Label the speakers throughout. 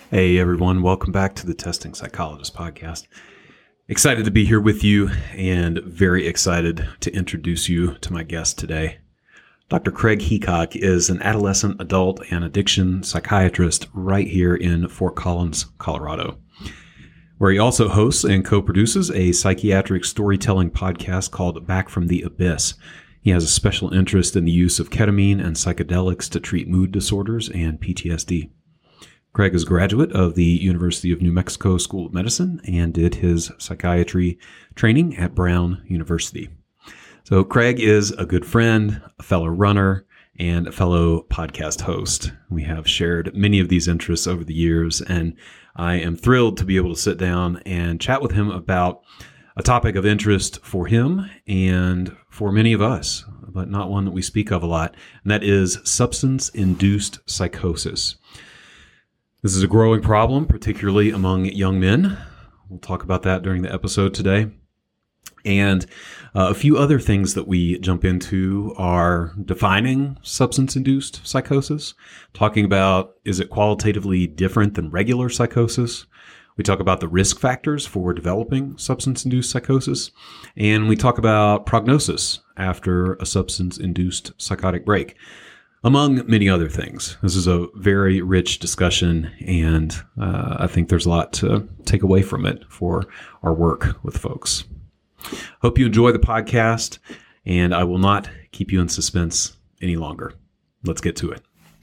Speaker 1: Hey everyone, welcome back to the Testing Psychologist podcast. Excited to be here with you and very excited to introduce you to my guest today. Dr. Craig Heacock is an adolescent, adult, and addiction psychiatrist right here in Fort Collins, Colorado, where he also hosts and co-produces a psychiatric storytelling podcast called Back from the Abyss. He has a special interest in the use of ketamine and psychedelics to treat mood disorders and PTSD. Craig is a graduate of the University of New Mexico School of Medicine and did his psychiatry training at Brown University. So Craig is a good friend, a fellow runner, and a fellow podcast host. We have shared many of these interests over the years, and I am thrilled to be able to sit down and chat with him about a topic of interest for him and for many of us, but not one that we speak of a lot, and that is substance-induced psychosis. This is a growing problem, particularly among young men. We'll talk about that during the episode today. And a few other things that we jump into are defining substance-induced psychosis, talking about is it qualitatively different than regular psychosis. We talk about the risk factors for developing substance-induced psychosis, and we talk about prognosis after a substance-induced psychotic break, among many other things. This is a very rich discussion, and I think there's a lot to take away from it for our work with folks. Hope you enjoy the podcast, and I will not keep you in suspense any longer. Let's get to it.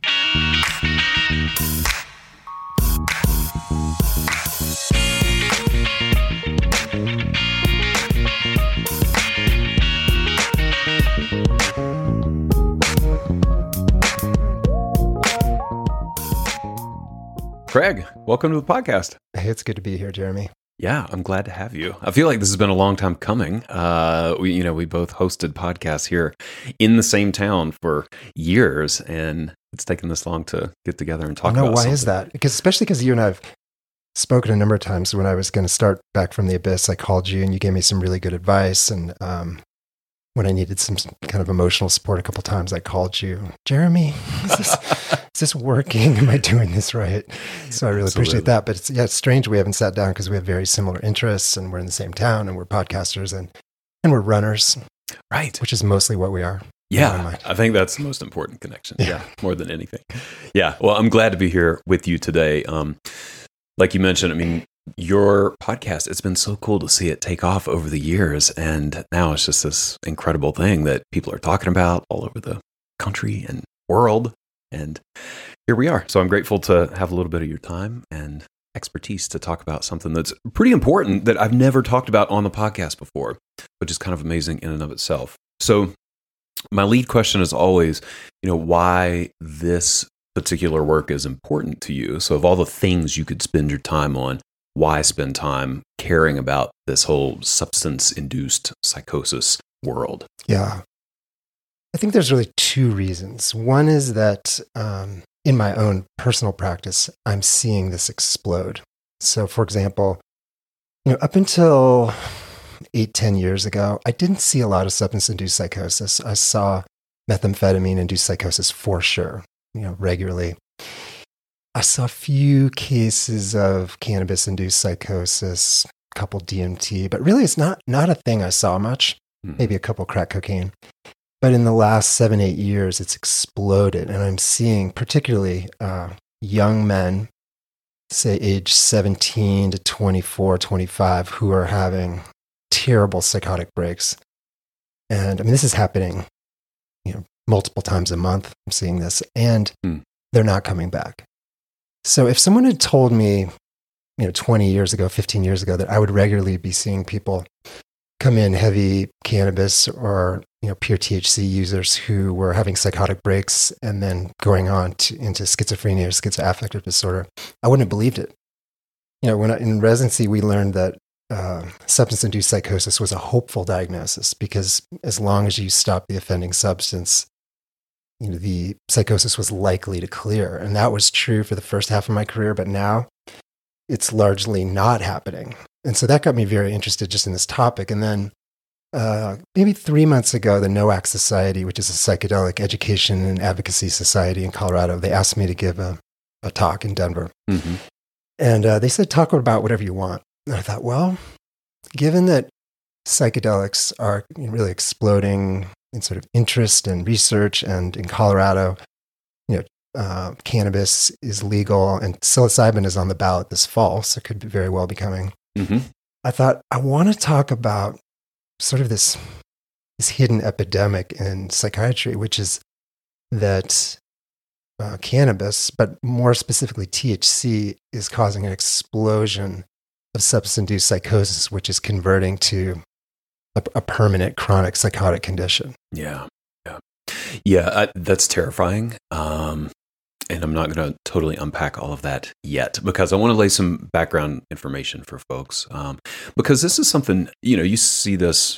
Speaker 1: Craig, welcome to the podcast.
Speaker 2: Hey, it's good to be here, Jeremy.
Speaker 1: Yeah, I'm glad to have you. I feel like this has been a long time coming. We both hosted podcasts here in the same town for years, and it's taken this long to get together and talk about
Speaker 2: why
Speaker 1: something.
Speaker 2: is that? Especially because you and I have spoken a number of times. When I was going to start Back from the Abyss, I called you and you gave me some really good advice. And when I needed some kind of emotional support a couple of times, I called you. Jeremy, is this working? Am I doing this right? So I really appreciate that. But it's strange we haven't sat down because we have very similar interests and we're in the same town and we're podcasters and we're runners.
Speaker 1: Right.
Speaker 2: Which is mostly what we are.
Speaker 1: Yeah, I think that's the most important connection. Yeah, more than anything. Yeah, well, I'm glad to be here with you today. Like you mentioned, I mean, your podcast, it's been so cool to see it take off over the years. And now it's just this incredible thing that people are talking about all over the country and world. And here we are. So I'm grateful to have a little bit of your time and expertise to talk about something that's pretty important that I've never talked about on the podcast before, which is kind of amazing in and of itself. So my lead question is always, why this particular work is important to you. So of all the things you could spend your time on, why spend time caring about this whole substance-induced psychosis world?
Speaker 2: Yeah. I think there's really two reasons. One is that in my own personal practice, I'm seeing this explode. So for example, up until 8-10 years ago, I didn't see a lot of substance-induced psychosis. I saw methamphetamine-induced psychosis for sure, regularly. I saw a few cases of cannabis-induced psychosis, a couple DMT, but really it's not a thing I saw much, maybe a couple crack cocaine. But in the last 7-8 years, it's exploded. And I'm seeing particularly young men, say age 17 to 24, 25, who are having terrible psychotic breaks. And I mean, this is happening, multiple times a month. I'm seeing this, and they're not coming back. So if someone had told me, 20 years ago, 15 years ago, that I would regularly be seeing people come in heavy cannabis or, pure THC users who were having psychotic breaks and then going on into schizophrenia or schizoaffective disorder, I wouldn't have believed it. In residency, we learned that substance-induced psychosis was a hopeful diagnosis because as long as you stop the offending substance, the psychosis was likely to clear. And that was true for the first half of my career, but now it's largely not happening. And so that got me very interested just in this topic. And then maybe 3 months ago, the NOAC Society, which is a psychedelic education and advocacy society in Colorado, they asked me to give a talk in Denver. Mm-hmm. And they said, talk about whatever you want. And I thought, well, given that psychedelics are really exploding in sort of interest and research, and in Colorado, cannabis is legal and psilocybin is on the ballot this fall, so it could very well be coming.
Speaker 1: Mm-hmm.
Speaker 2: I thought, I want to talk about sort of this hidden epidemic in psychiatry, which is that cannabis, but more specifically THC, is causing an explosion of substance-induced psychosis, which is converting to a permanent chronic psychotic condition.
Speaker 1: Yeah, that's terrifying. And I'm not going to totally unpack all of that yet, because I want to lay some background information for folks. Because this is something, you see this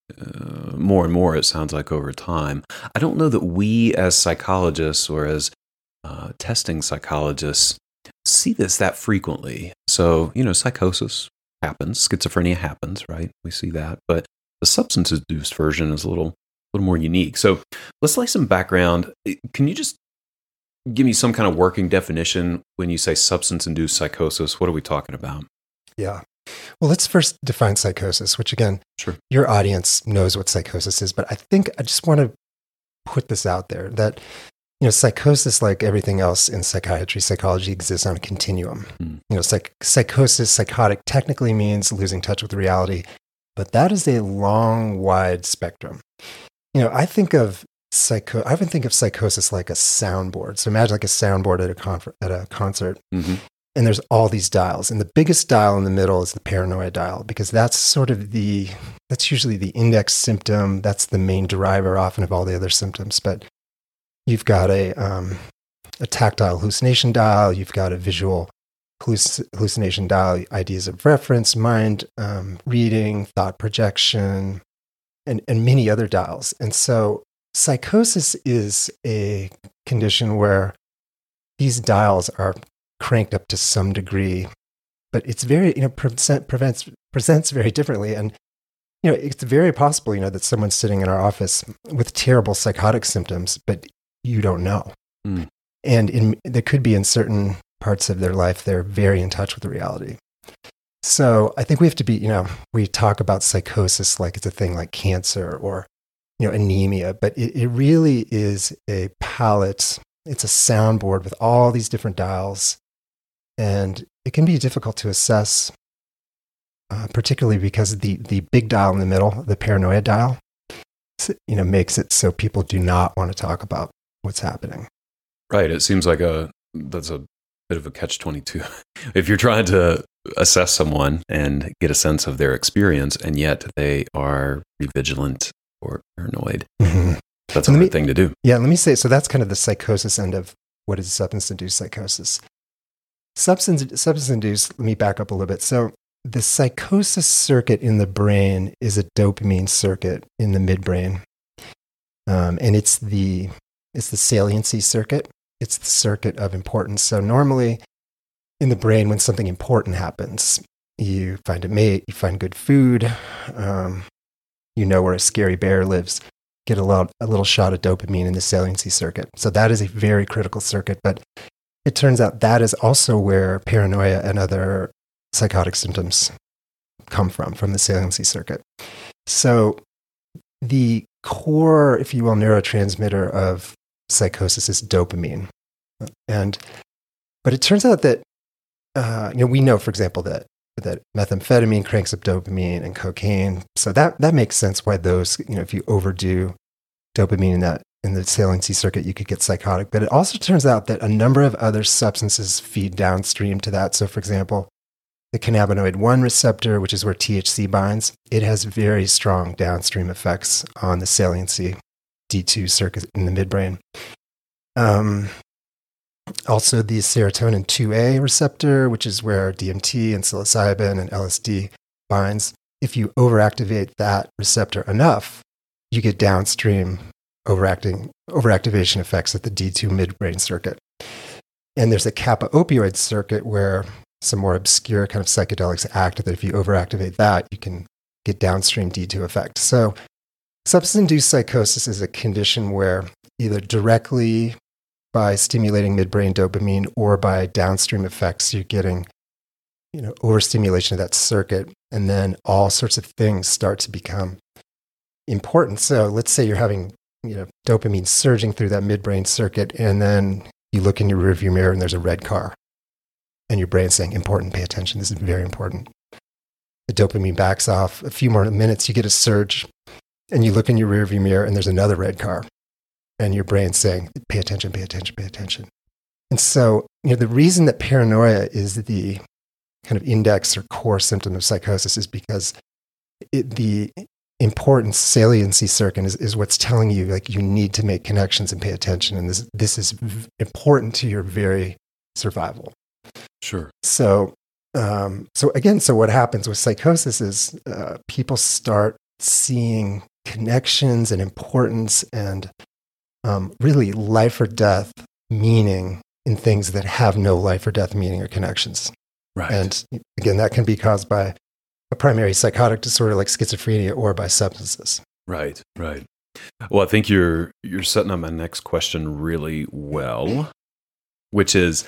Speaker 1: more and more, it sounds like, over time. I don't know that we as psychologists or as testing psychologists see this that frequently. So, psychosis happens, schizophrenia happens, right? We see that. But the substance-induced version is a little more unique. So let's lay some background. Can you just give me some kind of working definition when you say substance-induced psychosis? What are we talking about?
Speaker 2: Yeah. Well, let's first define psychosis, which again,
Speaker 1: sure,
Speaker 2: your audience knows what psychosis is, but I think I just want to put this out there that, psychosis, like everything else in psychiatry, psychology, exists on a continuum. Psychosis, psychotic, technically means losing touch with reality, but that is a long, wide spectrum. I often think of psychosis like a soundboard. So imagine like a soundboard at a concert,
Speaker 1: mm-hmm.
Speaker 2: and there's all these dials, and the biggest dial in the middle is the paranoia dial, because that's that's usually the index symptom. That's the main driver often of all the other symptoms. But you've got a tactile hallucination dial, you've got a visual hallucination dial, ideas of reference, mind reading, thought projection, and many other dials. And so psychosis is a condition where these dials are cranked up to some degree, but it's very, presents very differently. And, it's very possible, that someone's sitting in our office with terrible psychotic symptoms, but you don't know.
Speaker 1: Mm.
Speaker 2: And there could be in certain parts of their life, they're very in touch with the reality. So I think we have to be, we talk about psychosis like it's a thing like cancer or, anemia, but it really is a palette. It's a soundboard with all these different dials. And it can be difficult to assess, particularly because the big dial in the middle, the paranoia dial, makes it so people do not want to talk about what's happening.
Speaker 1: Right. It seems like that's a bit of a catch-22. If you're trying to assess someone and get a sense of their experience, and yet they are vigilant or paranoid,
Speaker 2: mm-hmm.
Speaker 1: That's a hard thing to do.
Speaker 2: Yeah, let me say, so that's kind of the psychosis end of what is substance-induced psychosis. Substance-induced, let me back up a little bit. So the psychosis circuit in the brain is a dopamine circuit in the midbrain. And it's the saliency circuit. It's the circuit of importance. So normally in the brain, when something important happens, you find a mate, you find good food, where a scary bear lives, get a little shot of dopamine in the saliency circuit. So that is a very critical circuit, but it turns out that is also where paranoia and other psychotic symptoms come from the saliency circuit. So the core, if you will, neurotransmitter of psychosis is dopamine. But it turns out that, we know, for example, that methamphetamine cranks up dopamine and cocaine. So that makes sense why those, if you overdo dopamine in the saliency circuit, you could get psychotic. But it also turns out that a number of other substances feed downstream to that. So for example, the cannabinoid 1 receptor, which is where THC binds, it has very strong downstream effects on the saliency D2 circuit in the midbrain. Also the serotonin 2A receptor, which is where DMT and psilocybin and LSD binds. If you overactivate that receptor enough, you get downstream overactivation effects at the D2 midbrain circuit. And there's a kappa opioid circuit where some more obscure kind of psychedelics act, that if you overactivate that, you can get downstream D2 effect. So substance-induced psychosis is a condition where either directly by stimulating midbrain dopamine or by downstream effects, you're getting overstimulation of that circuit, and then all sorts of things start to become important. So let's say you're having, dopamine surging through that midbrain circuit, and then you look in your rearview mirror and there's a red car, and your brain's saying, important, pay attention, this is very important. The dopamine backs off. A few more minutes, you get a surge, and you look in your rearview mirror and there's another red car, and your brain's saying, pay attention, pay attention, pay attention. And so, the reason that paranoia is the kind of index or core symptom of psychosis is because the important saliency circuit is what's telling you, like, you need to make connections and pay attention. And this is important to your very survival.
Speaker 1: Sure.
Speaker 2: So what happens with psychosis is people start seeing connections and importance and really life or death meaning in things that have no life or death meaning or connections.
Speaker 1: Right.
Speaker 2: And again, that can be caused by a primary psychotic disorder like schizophrenia or by substances.
Speaker 1: Right. Well, I think you're setting up my next question really well, which is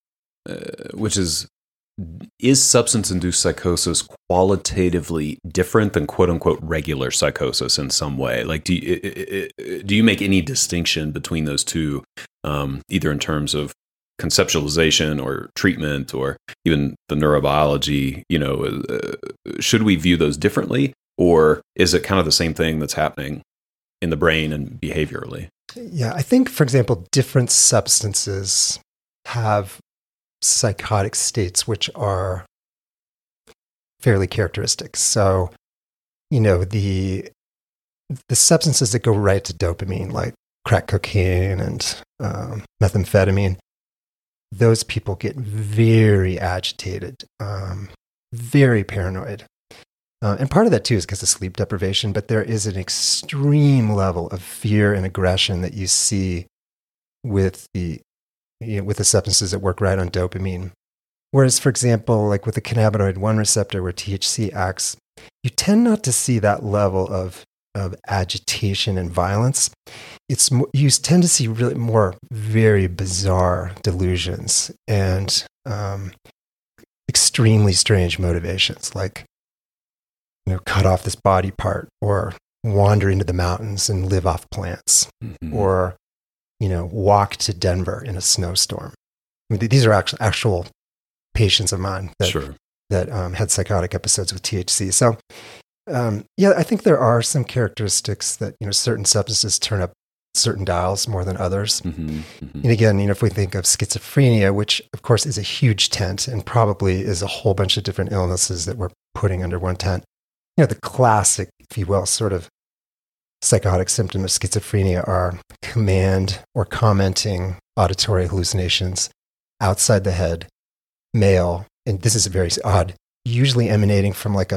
Speaker 1: substance-induced psychosis qualitatively different than "quote unquote" regular psychosis in some way? Like, do you make any distinction between those two, either in terms of conceptualization or treatment, or even the neurobiology? Should we view those differently, or is it kind of the same thing that's happening in the brain and behaviorally?
Speaker 2: Yeah, I think, for example, different substances have psychotic states which are fairly characteristic. So, the substances that go right to dopamine, like crack cocaine and methamphetamine, those people get very agitated, very paranoid. And part of that, too, is because of sleep deprivation, but there is an extreme level of fear and aggression that you see with the substances that work right on dopamine. Whereas, for example, like with the cannabinoid 1 receptor where THC acts, you tend not to see that level of agitation and violence. You tend to see really more very bizarre delusions and extremely strange motivations, like cut off this body part, or wander into the mountains and live off plants, or walk to Denver in a snowstorm. I mean, these are actual patients of mine that had psychotic episodes with THC. So, I think there are some characteristics that certain substances turn up certain dials more than others. And again, if we think of schizophrenia, which of course is a huge tent and probably is a whole bunch of different illnesses that we're putting under one tent. The classic, if you will, sort of psychotic symptom of schizophrenia are command or commenting auditory hallucinations outside the head, male, and this is very odd, usually emanating from a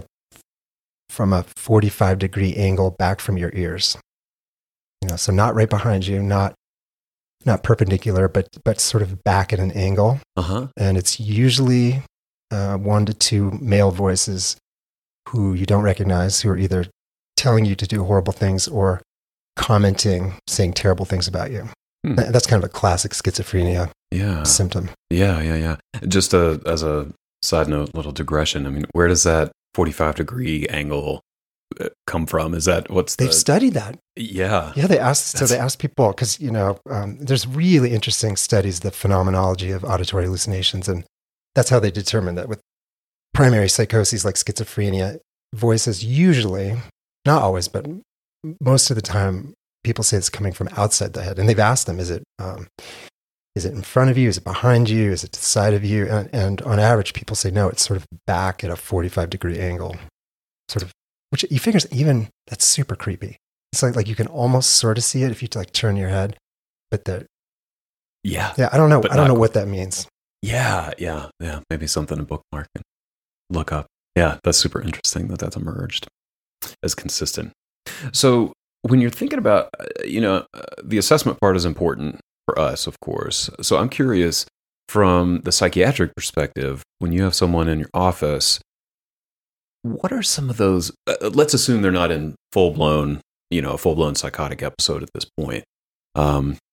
Speaker 2: 45-degree angle back from your ears. So not right behind you, not perpendicular, but sort of back at an angle. And it's usually 1 to 2 male voices who you don't recognize, who are either telling you to do horrible things or commenting, saying terrible things about you. That's kind of a classic schizophrenia symptom. Yeah.
Speaker 1: Just as a side note, little digression. I mean, where does that 45-degree angle come from? Is that
Speaker 2: they've studied that?
Speaker 1: Yeah.
Speaker 2: They asked people, because there's really interesting studies, the phenomenology of auditory hallucinations, and that's how they determine that with primary psychoses like schizophrenia, voices usually, not always, but most of the time, people say it's coming from outside the head. And they've asked them, is it in front of you? Is it behind you? Is it to the side of you? And on average, people say, no, it's sort of back at a 45-degree angle, sort of, which you figure even that's super creepy. It's like you can almost sort of see it if you turn your head, but I don't know. I don't know what that means.
Speaker 1: Yeah. Maybe something to bookmark and look up. Yeah, that's super interesting that's emerged as consistent. So when you're thinking about, the assessment part is important for us, of course. So I'm curious, from the psychiatric perspective, when you have someone in your office, what are some of those, let's assume they're not in full-blown psychotic episode at this point,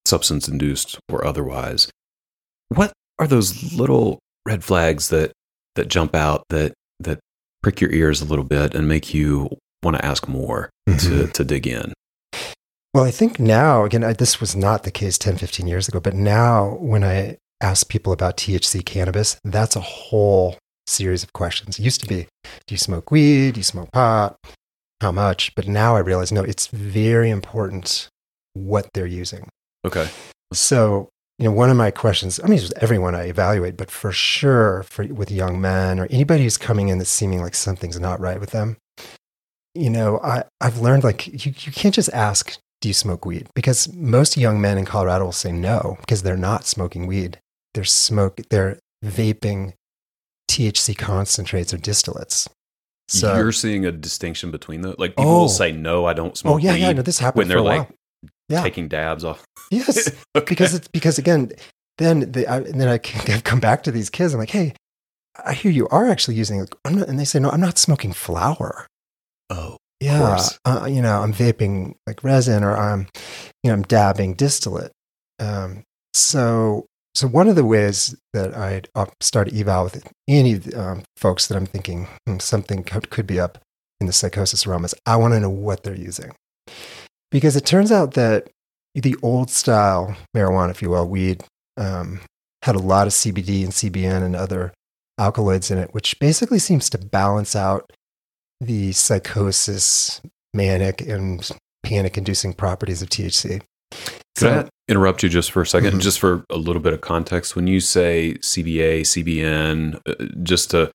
Speaker 1: substance-induced or otherwise. What are those little red flags that that jump out that prick your ears a little bit and make you want to ask more to dig in?
Speaker 2: Well, I think now, again, this was not the case 10, 15 years ago, but now when I ask people about THC cannabis, that's a whole series of questions. It used to be, do you smoke weed? Do you smoke pot? How much? But now I realize, no, it's very important what they're using.
Speaker 1: Okay.
Speaker 2: So, one of my questions, it's everyone I evaluate, but for sure with young men or anybody who's coming in that's seeming like something's not right with them, I've learned you can't just ask, do you smoke weed? Because most young men in Colorado will say no, because they're not smoking weed. They're vaping THC concentrates or distillates. So
Speaker 1: you're seeing a distinction between the people will say no, I don't smoke weed.
Speaker 2: Yeah, no, this happened
Speaker 1: when they're
Speaker 2: for a while.
Speaker 1: Taking dabs off.
Speaker 2: Yes,
Speaker 1: Okay.
Speaker 2: because again, then I come back to these kids. I'm like, hey, I hear you are actually using, and they say, no, I'm not smoking flower.
Speaker 1: Oh,
Speaker 2: yeah, I'm vaping like resin, or I'm dabbing distillate. So one of the ways that I start eval with any folks that I'm thinking something could be up in the psychosis realm is I want to know what they're using. Because it turns out that the old style marijuana, if you will, weed, had a lot of CBD and CBN and other alkaloids in it, which basically seems to balance out the psychosis, manic, and panic-inducing properties of THC.
Speaker 1: Could I interrupt you just for a second? Just for a little bit of context, when you say CBA, CBN, just to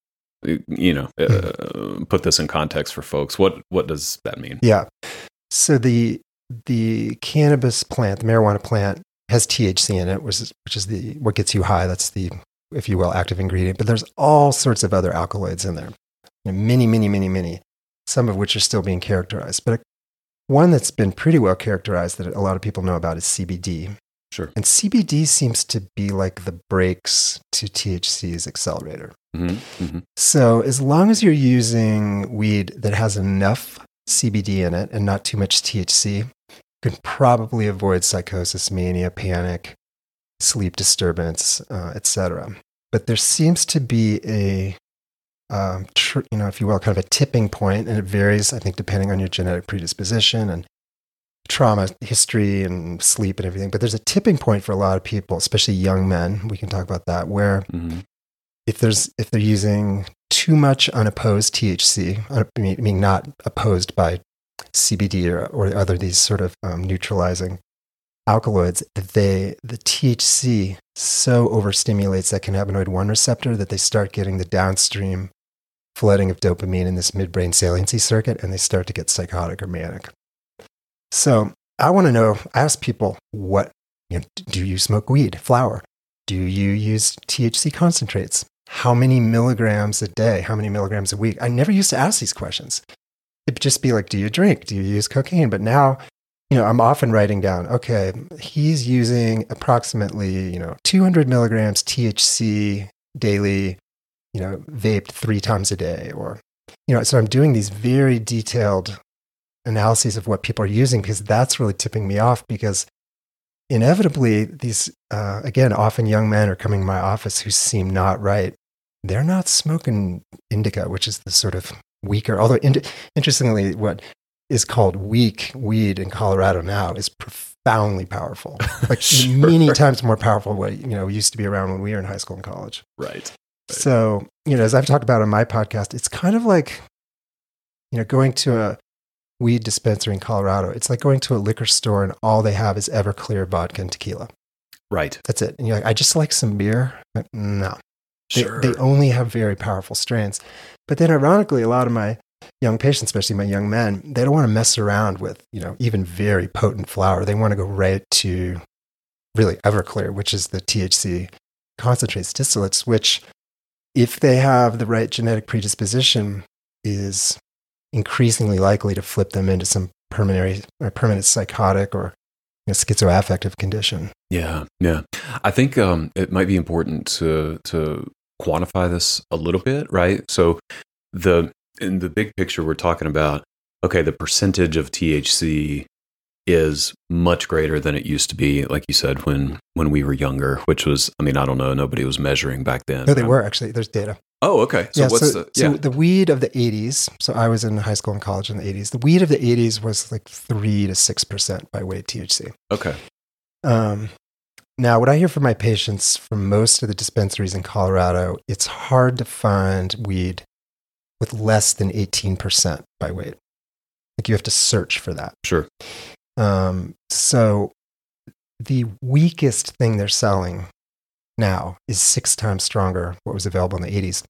Speaker 1: put this in context for folks, what does that mean?
Speaker 2: Yeah. So the cannabis plant, the marijuana plant, has THC in it, which is what gets you high. That's the, if you will, active ingredient. But there's all sorts of other alkaloids in there. Many, some of which are still being characterized. But one that's been pretty well characterized that a lot of people know about is CBD.
Speaker 1: Sure.
Speaker 2: And CBD seems to be like the brakes to THC's accelerator. So as long as you're using weed that has enough CBD in it and not too much THC, you can probably avoid psychosis, mania, panic, sleep disturbance, etc. But there seems to be a if you will, kind of a tipping point, and it varies, I think, depending on your genetic predisposition and trauma history and sleep and everything. But there's a tipping point for a lot of people, especially young men. We can talk about that, where if they're using too much unopposed THC, I mean not opposed by CBD or other these sort of neutralizing alkaloids, the THC so overstimulates that cannabinoid 1 receptor that they start getting the downstream flooding of dopamine in this midbrain saliency circuit, and they start to get psychotic or manic. So I want to know, ask people, do you smoke weed, flower? Do you use THC concentrates? How many milligrams a day? How many milligrams a week? I never used to ask these questions. It'd just be like, do you drink? Do you use cocaine? But now, I'm often writing down, okay, he's using approximately, 200 milligrams THC daily, vaped 3 times a day, or, so I'm doing these very detailed analyses of what people are using, because that's really tipping me off, because inevitably these, again, often young men are coming to my office who seem not right. They're not smoking indica, which is the sort of weaker, although interestingly, what is called weak weed in Colorado now is profoundly powerful, like many times more powerful what used to be around when we were in high school and college.
Speaker 1: Right.
Speaker 2: So as I've talked about on my podcast, it's kind of like going to a weed dispensary in Colorado. It's like going to a liquor store and all they have is Everclear vodka and tequila.
Speaker 1: Right.
Speaker 2: That's it. And you're like, I just like some beer. But no,
Speaker 1: Sure.
Speaker 2: They only have very powerful strains. But then ironically, a lot of my young patients, especially my young men, they don't want to mess around with, even very potent flower. They want to go right to really Everclear, which is the THC concentrates distillates, which if they have the right genetic predisposition is increasingly likely to flip them into some permanent psychotic or schizoaffective condition.
Speaker 1: Yeah. I think it might be important to quantify this a little bit, right? So in the big picture, we're talking about, okay, the percentage of THC is much greater than it used to be, like you said, when we were younger, which was, I don't know, nobody was measuring back then.
Speaker 2: No, they were actually. There's data.
Speaker 1: Oh, okay. So
Speaker 2: so the weed of the 80s, so I was in high school and college in the 80s. The weed of the 80s was like 3 to 6% by weight THC.
Speaker 1: Okay.
Speaker 2: Now, what I hear from my patients from most of the dispensaries in Colorado, it's hard to find weed with less than 18% by weight. Like you have to search for that.
Speaker 1: Sure.
Speaker 2: So the weakest thing they're selling now is 6 times stronger what was available in the 80s.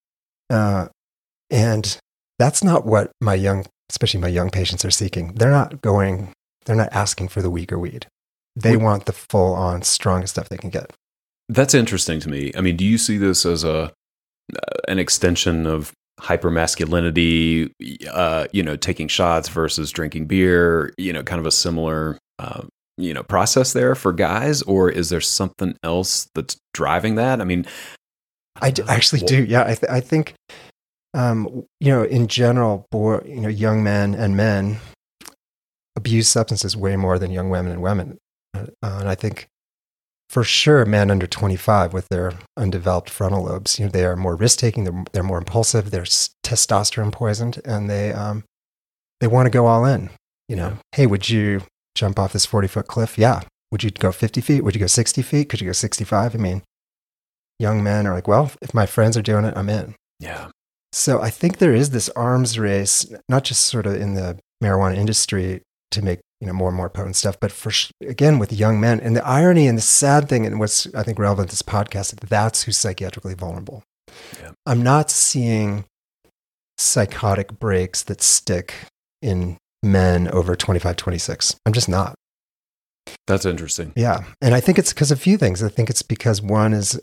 Speaker 2: And that's not what especially my young patients are seeking. They're not asking for the weaker weed. They want the full-on strongest stuff they can get.
Speaker 1: That's interesting to me. I mean, do you see this as an extension of hypermasculinity, taking shots versus drinking beer, kind of a similar, process there for guys? Or is there something else that's driving that? I mean,
Speaker 2: I actually do. Yeah. I think, in general, young men and men abuse substances way more than young women and women. And I think for sure, men under 25 with their undeveloped frontal lobes, they are more risk-taking, they're more impulsive, they're testosterone poisoned, and they want to go all in. Hey, would you jump off this 40-foot cliff? Yeah. Would you go 50 feet? Would you go 60 feet? Could you go 65? I mean, young men are like, well, if my friends are doing it, I'm in.
Speaker 1: Yeah.
Speaker 2: So I think there is this arms race, not just sort of in the marijuana industry to make more and more potent stuff, but again with young men. And the irony and the sad thing, and what's I think relevant to this podcast, that's who's psychiatrically vulnerable. Yeah. I'm not seeing psychotic breaks that stick in men over 25, 26. I'm just not.
Speaker 1: That's interesting.
Speaker 2: Yeah. And I think it's because of a few things. I think it's because one is,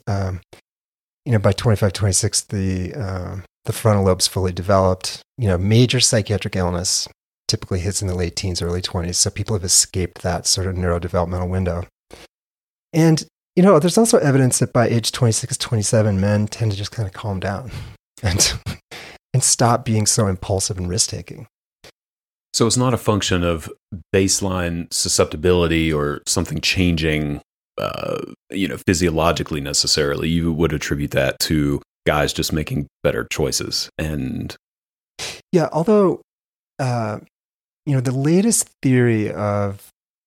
Speaker 2: by 25, 26, the frontal lobe's fully developed, major psychiatric illness typically hits in the late teens, early 20s. So people have escaped that sort of neurodevelopmental window. And, there's also evidence that by age 26, 27, men tend to just kind of calm down and stop being so impulsive and risk-taking.
Speaker 1: So it's not a function of baseline susceptibility or something changing, physiologically necessarily. You would attribute that to guys just making better choices. And
Speaker 2: yeah, although, the latest theory of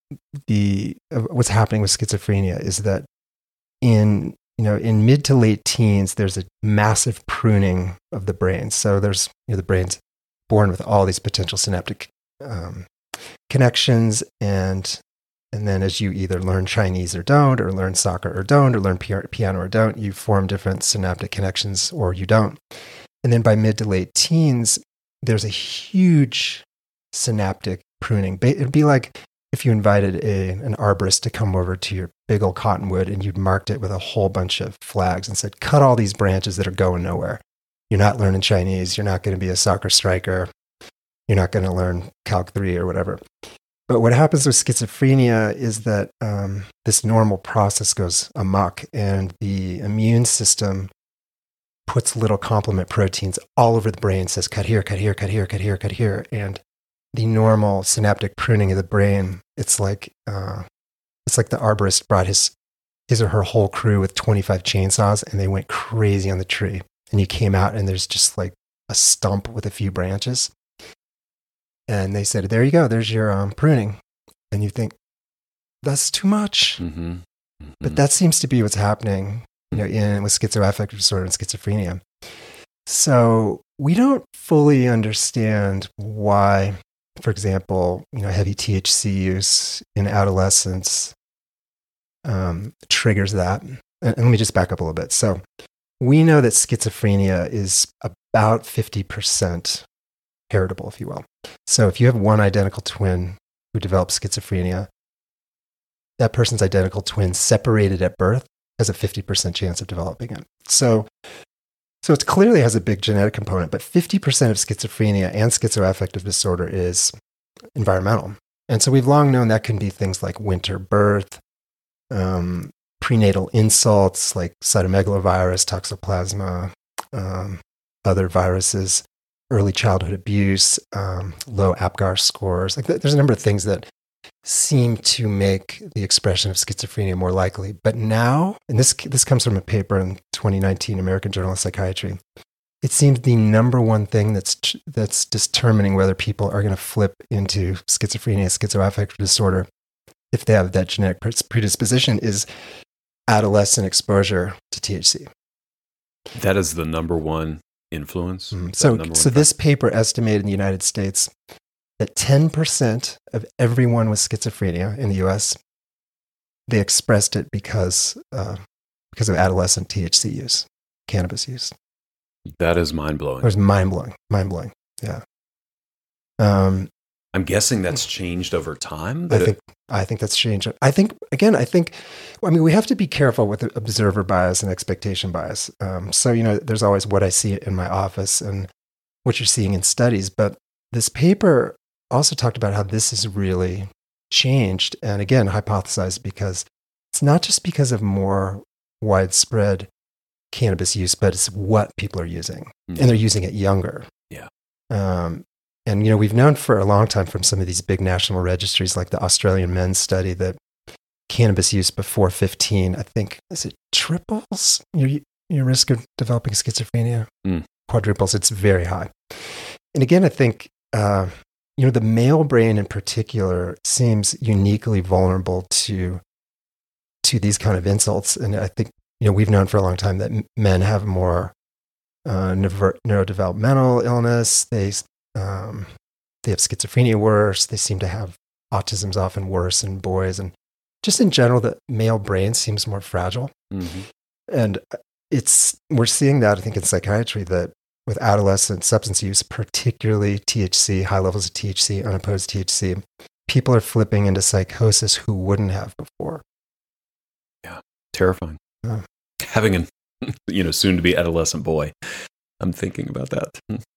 Speaker 2: what's happening with schizophrenia is that in mid to late teens, there's a massive pruning of the brain. So there's, the brain's born with all these potential synaptic connections. And then as you either learn Chinese or don't, or learn soccer or don't, or learn piano or don't, you form different synaptic connections or you don't. And then by mid to late teens, there's a huge synaptic pruning. It'd be like if you invited an arborist to come over to your big old cottonwood and you'd marked it with a whole bunch of flags and said, cut all these branches that are going nowhere. You're not learning Chinese. You're not going to be a soccer striker. You're not going to learn Calc 3 or whatever. But what happens with schizophrenia is that this normal process goes amok and the immune system puts little complement proteins all over the brain, says cut here, cut here, cut here, cut here, cut here. And the normal synaptic pruning of the brain, it's like the arborist brought his or her whole crew with 25 chainsaws and they went crazy on the tree. And you came out and there's just like a stump with a few branches. And they said, there you go, there's your pruning. And you think, that's too much. Mm-hmm. Mm-hmm. But that seems to be what's happening with schizoaffective disorder and schizophrenia. So we don't fully understand why, for example, heavy THC use in adolescence triggers that. And let me just back up a little bit. So we know that schizophrenia is about 50% heritable, if you will. So if you have one identical twin who develops schizophrenia, that person's identical twin separated at birth has a 50% chance of developing it. So it clearly has a big genetic component, but 50% of schizophrenia and schizoaffective disorder is environmental. And so we've long known that can be things like winter birth, prenatal insults like cytomegalovirus, toxoplasma, other viruses, early childhood abuse, low APGAR scores. Like there's a number of things that seem to make the expression of schizophrenia more likely. But now, and this comes from a paper in 2019 American Journal of Psychiatry, it seems the number one thing that's determining whether people are going to flip into schizophrenia, schizoaffective disorder, if they have that genetic predisposition, is adolescent exposure to THC.
Speaker 1: That is the number one influence.
Speaker 2: So this paper estimated in the United States that 10% of everyone with schizophrenia in the U.S., they expressed it because of adolescent THC use, cannabis use.
Speaker 1: That is mind-blowing.
Speaker 2: It was mind-blowing. Yeah.
Speaker 1: I'm guessing that's changed over time.
Speaker 2: I think that's changed. I think, we have to be careful with observer bias and expectation bias. So, there's always what I see in my office and what you're seeing in studies. But this paper also talked about how this has really changed. And again, hypothesized because it's not just because of more widespread cannabis use, but it's what people are using. Mm-hmm. And they're using it younger.
Speaker 1: Yeah.
Speaker 2: And, we've known for a long time from some of these big national registries, like the Australian Men's Study, that cannabis use before 15, I think, is it triples your risk of developing schizophrenia? Quadruples, it's very high. And again, I think, the male brain in particular seems uniquely vulnerable to these kind of insults. And I think, we've known for a long time that men have more neurodevelopmental illness. They have schizophrenia worse. They seem to have autism's often worse in boys. And just in general, the male brain seems more fragile. Mm-hmm. And we're seeing that, I think, in psychiatry, that with adolescent substance use, particularly THC, high levels of THC, unopposed THC, people are flipping into psychosis who wouldn't have before.
Speaker 1: Yeah, terrifying. Having a soon-to-be adolescent boy, I'm thinking about that.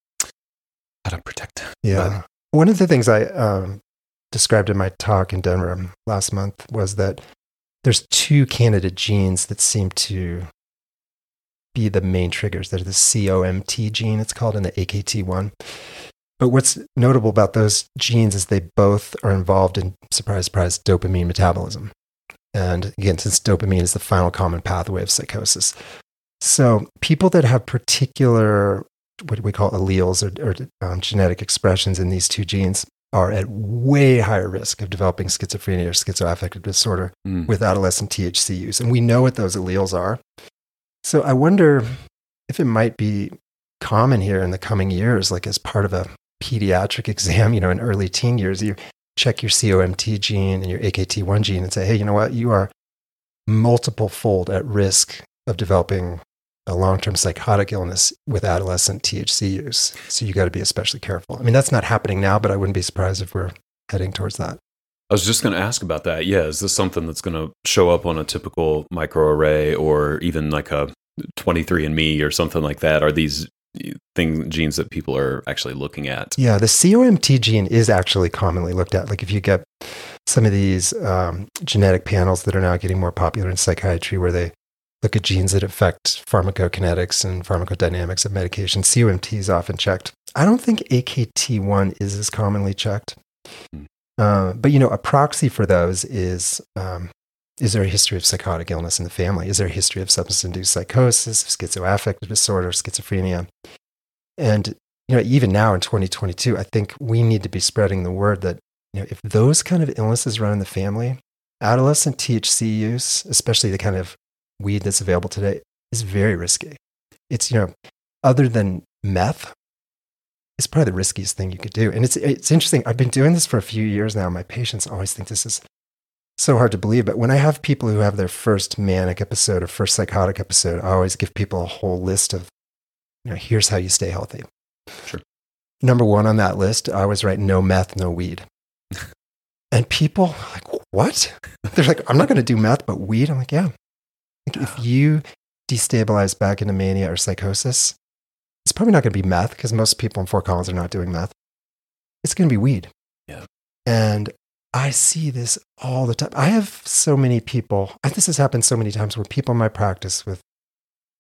Speaker 1: How to protect.
Speaker 2: Yeah. One of the things I described in my talk in Denver last month was that there's two candidate genes that seem to be the main triggers. They're the COMT gene, it's called, and the AKT1. But what's notable about those genes is they both are involved in, surprise, surprise, dopamine metabolism. And again, since dopamine is the final common pathway of psychosis. So people that have particular, what we call alleles or genetic expressions in these two genes are at way higher risk of developing schizophrenia or schizoaffective disorder with adolescent THC use. And we know what those alleles are. So I wonder if it might be common here in the coming years, like as part of a pediatric exam, in early teen years, you check your COMT gene and your AKT1 gene and say, hey, you know what? You are multiple fold at risk of developing a long-term psychotic illness with adolescent THC use. So you got to be especially careful. I mean, that's not happening now, but I wouldn't be surprised if we're heading towards that.
Speaker 1: I was just going to ask about that. Yeah, is this something that's going to show up on a typical microarray or even like a 23andMe or something like that? Are these genes that people are actually looking at?
Speaker 2: Yeah, the COMT gene is actually commonly looked at. Like if you get some of these genetic panels that are now getting more popular in psychiatry where they look at genes that affect pharmacokinetics and pharmacodynamics of medication, COMT is often checked. I don't think AKT1 is as commonly checked. But, a proxy for those is there a history of psychotic illness in the family? Is there a history of substance-induced psychosis, schizoaffective disorder, schizophrenia? And, even now in 2022, I think we need to be spreading the word that, if those kind of illnesses run in the family, adolescent THC use, especially the kind of weed that's available today, is very risky. It's, other than meth, it's probably the riskiest thing you could do. And it's interesting. I've been doing this for a few years now. My patients always think this is so hard to believe. But when I have people who have their first manic episode or first psychotic episode, I always give people a whole list of, here's how you stay healthy.
Speaker 1: Sure.
Speaker 2: Number one on that list, I always write no meth, no weed. And people are like, what? They're like, I'm not going to do meth, but weed? I'm like, yeah. If you destabilize back into mania or psychosis, it's probably not going to be meth because most people in Fort Collins are not doing meth. It's going to be weed.
Speaker 1: Yeah.
Speaker 2: And I see this all the time. I have so many people, this has happened so many times where people in my practice with,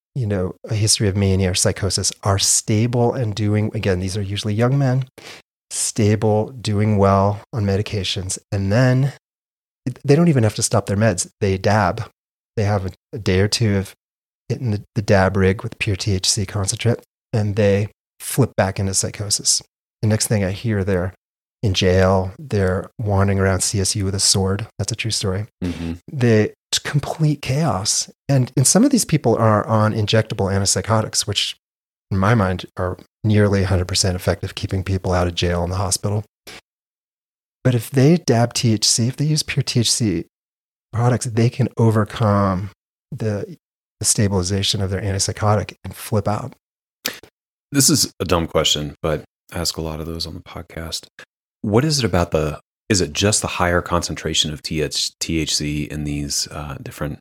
Speaker 2: a history of mania or psychosis are stable and doing, again, these are usually young men, stable, doing well on medications, and then they don't even have to stop their meds. They dab. They have a day or two of hitting the dab rig with pure THC concentrate, and they flip back into psychosis. The next thing I hear, they're in jail. They're wandering around CSU with a sword. That's a true story. It's complete chaos. And some of these people are on injectable antipsychotics, which in my mind are nearly 100% effective keeping people out of jail and the hospital. But if they dab THC, if they use pure THC products, they can overcome the stabilization of their antipsychotic and flip out.
Speaker 1: This is a dumb question, but I ask a lot of those on the podcast. What is it about is it just the higher concentration of THC in these different,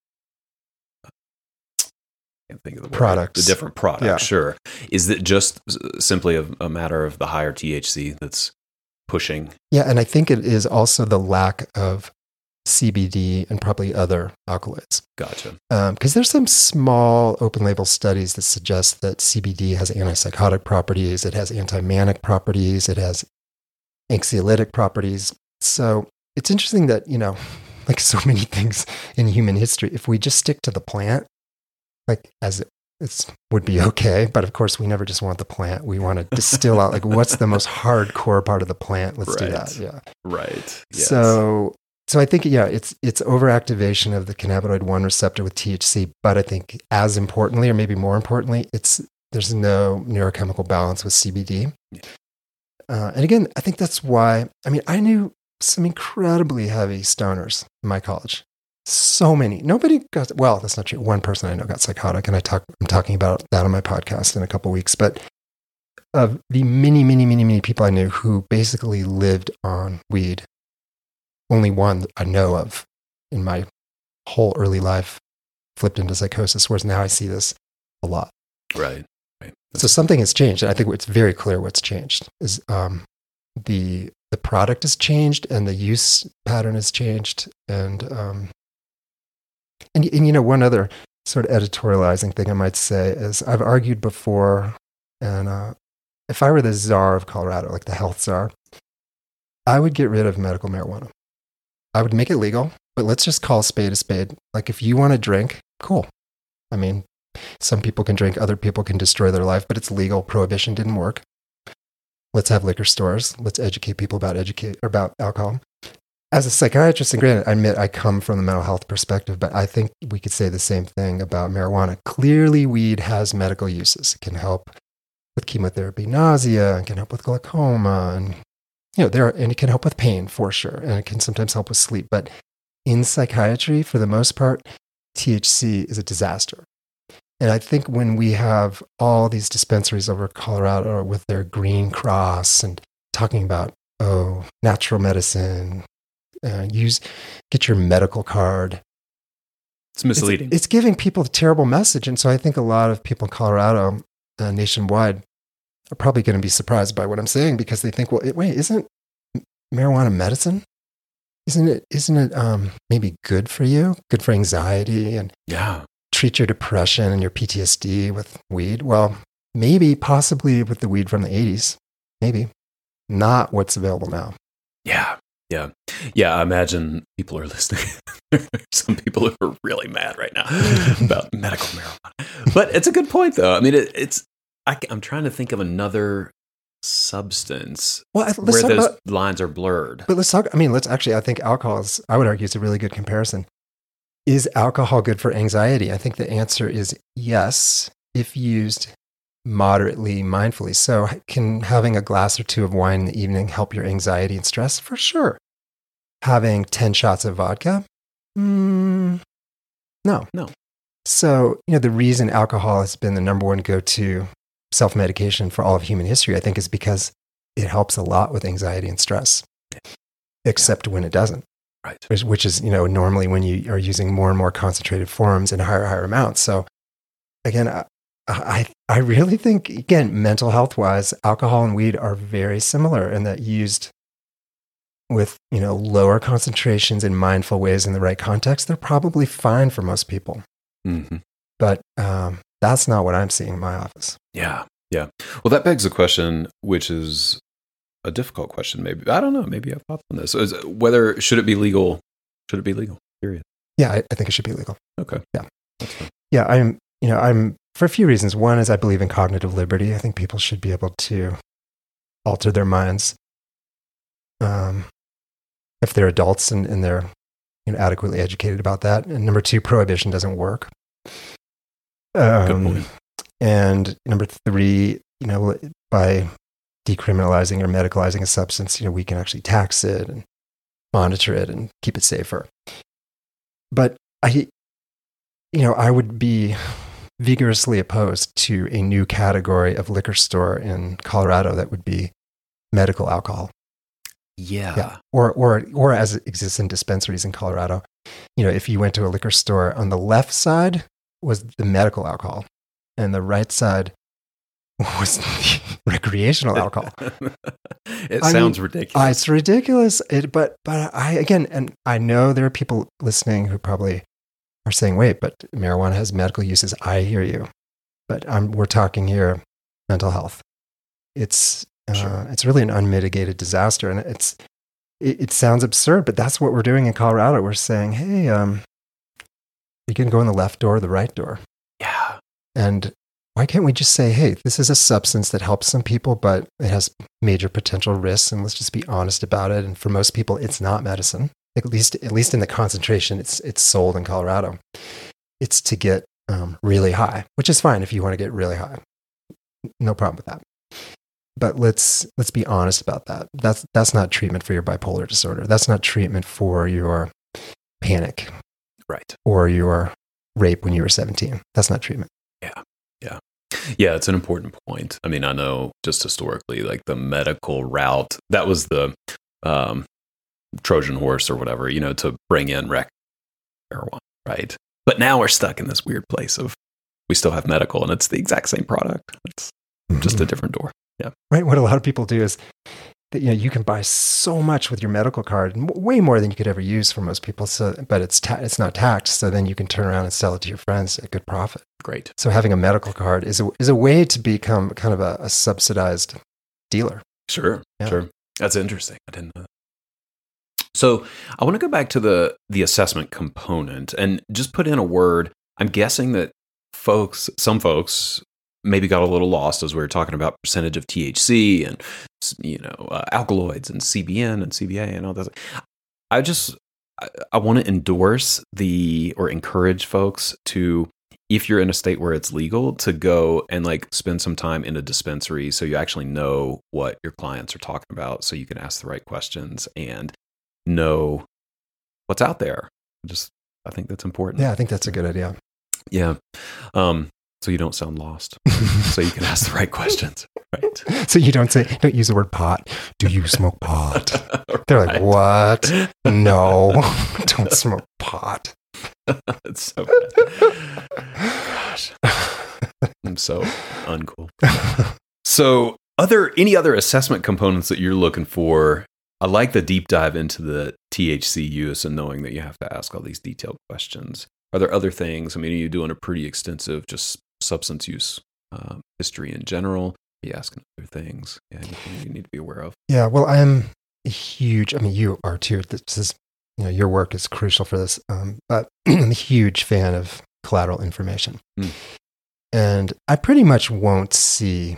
Speaker 1: I can't think of the word,
Speaker 2: products?
Speaker 1: The different products,
Speaker 2: Yeah.
Speaker 1: Sure. Is it just simply a matter of the higher THC that's pushing?
Speaker 2: Yeah, and I think it is also the lack of CBD and probably other alkaloids.
Speaker 1: Gotcha.
Speaker 2: Because there's some small open label studies that suggest that CBD has antipsychotic properties, it has anti-manic properties, it has anxiolytic properties. So it's interesting that, like so many things in human history, if we just stick to the plant, like as it would be okay. But of course, we never just want the plant. We want to distill out like what's the most hardcore part of the plant. Let's do that. Yeah.
Speaker 1: Right. Yes.
Speaker 2: So I think, it's overactivation of the cannabinoid 1 receptor with THC. But I think as importantly, or maybe more importantly, there's no neurochemical balance with CBD.
Speaker 1: Yeah.
Speaker 2: And again, I think that's why, I knew some incredibly heavy stoners in my college. So many. Nobody got, well, that's not true. One person I know got psychotic, and I'm talking about that on my podcast in a couple of weeks. But of the many, many, many, many people I knew who basically lived on weed, only one I know of in my whole early life flipped into psychosis, whereas now I see this a lot.
Speaker 1: Right.
Speaker 2: So something has changed. And I think it's very clear what's changed is the product has changed and the use pattern has changed. And one other sort of editorializing thing I might say is I've argued before, and if I were the czar of Colorado, like the health czar, I would get rid of medical marijuana. I would make it legal, but let's just call a spade a spade. Like if you want to drink, cool. Some people can drink, other people can destroy their life, but it's legal. Prohibition didn't work. Let's have liquor stores. Let's educate people about alcohol. As a psychiatrist, and granted, I admit I come from the mental health perspective, but I think we could say the same thing about marijuana. Clearly, weed has medical uses. It can help with chemotherapy, nausea, and can help with glaucoma, and and it can help with pain for sure, and it can sometimes help with sleep. But in psychiatry, for the most part, THC is a disaster. And I think when we have all these dispensaries over Colorado with their green cross and talking about, natural medicine, get your medical card.
Speaker 1: It's misleading.
Speaker 2: It's giving people a terrible message. And so I think a lot of people in Colorado, nationwide, are probably going to be surprised by what I'm saying because they think, well, wait, isn't marijuana medicine? Isn't it maybe good for you? Good for anxiety and treat your depression and your PTSD with weed? Well, maybe, possibly with the weed from the 80s. Maybe. Not what's available now.
Speaker 1: Yeah. I imagine people are listening. Some people who are really mad right now about medical marijuana. But it's a good point, though. I'm trying to think of another substance where those lines are blurred.
Speaker 2: But let's talk. I think alcohol I would argue, is a really good comparison. Is alcohol good for anxiety? I think the answer is yes, if used moderately, mindfully. So can having a glass or two of wine in the evening help your anxiety and stress? For sure. Having 10 shots of vodka? No. So, the reason alcohol has been the number one go-to self-medication for all of human history, I think, is because it helps a lot with anxiety and stress, except when it doesn't.
Speaker 1: Right.
Speaker 2: Which is, normally when you are using more and more concentrated forms in higher amounts. So again, I really think, again, mental health wise, alcohol and weed are very similar in that used with, lower concentrations in mindful ways in the right context, they're probably fine for most people.
Speaker 1: Mm-hmm.
Speaker 2: But that's not what I'm seeing in my office.
Speaker 1: Yeah. Well, that begs the question, which is a difficult question. Maybe I don't know. Maybe I've thought on this. Should it be legal? Should it be legal? Period.
Speaker 2: Yeah, I think it should be legal.
Speaker 1: Okay.
Speaker 2: Yeah.
Speaker 1: That's fine.
Speaker 2: Yeah, I'm for a few reasons. One is I believe in cognitive liberty. I think people should be able to alter their minds if they're adults and they're adequately educated about that. And number two, prohibition doesn't work.
Speaker 1: Good point.
Speaker 2: And number three, by decriminalizing or medicalizing a substance, we can actually tax it and monitor it and keep it safer. But I would be vigorously opposed to a new category of liquor store in Colorado that would be medical alcohol.
Speaker 1: Yeah.
Speaker 2: Or as it exists in dispensaries in Colorado. If you went to a liquor store, on the left side was the medical alcohol and the right side was the recreational alcohol.
Speaker 1: It sounds ridiculous.
Speaker 2: It's ridiculous. But I know there are people listening who probably are saying, wait, but marijuana has medical uses. I hear you. But we're talking here mental health. It's really an unmitigated disaster. And it sounds absurd, but that's what we're doing in Colorado. We're saying, hey, you can go in the left door or the right door.
Speaker 1: Yeah.
Speaker 2: And why can't we just say, hey, this is a substance that helps some people, but it has major potential risks, and let's just be honest about it. And for most people, it's not medicine. At least in the concentration it's sold in Colorado. It's to get really high, which is fine if you want to get really high. No problem with that. But let's be honest about that. That's not treatment for your bipolar disorder. That's not treatment for your panic.
Speaker 1: Right.
Speaker 2: Or your rape when you were 17. That's not treatment.
Speaker 1: Yeah, it's an important point. I mean, I know just historically, like the medical route, that was the Trojan horse or whatever, to bring in marijuana, right? But now we're stuck in this weird place of we still have medical and it's the exact same product. It's just a different door. Yeah.
Speaker 2: Right. What a lot of people do is that, you can buy so much with your medical card, way more than you could ever use for most people. But it's not taxed. So then you can turn around and sell it to your friends at good profit.
Speaker 1: Great.
Speaker 2: So having a medical card is a way to become kind of a subsidized dealer.
Speaker 1: Sure. Yeah. Sure. That's interesting. I didn't know that. So I want to go back to the assessment component and just put in a word. I'm guessing that some folks maybe got a little lost as we were talking about percentage of THC and, alkaloids and CBN and CBA and all that. I want to endorse or encourage folks to, if you're in a state where it's legal, to go and spend some time in a dispensary so you actually know what your clients are talking about, so you can ask the right questions and know what's out there. I think that's important.
Speaker 2: Yeah, I think that's a good idea.
Speaker 1: Yeah. So you don't sound lost. So you can ask the right questions. Right.
Speaker 2: So you don't use the word pot. Do you smoke pot? They're like, what? No, don't smoke pot.
Speaker 1: It's so bad. Gosh. I'm so uncool. So any other assessment components that you're looking for? I like the deep dive into the THC use and knowing that you have to ask all these detailed questions. Are there other things? I mean, are you doing a pretty extensive just substance use history in general? Are you asking other things? Yeah, anything you need to be aware of?
Speaker 2: Yeah, well, I'm huge. I mean, you are too. This is, your work is crucial for this. But I'm a huge fan of collateral information. And I pretty much won't see,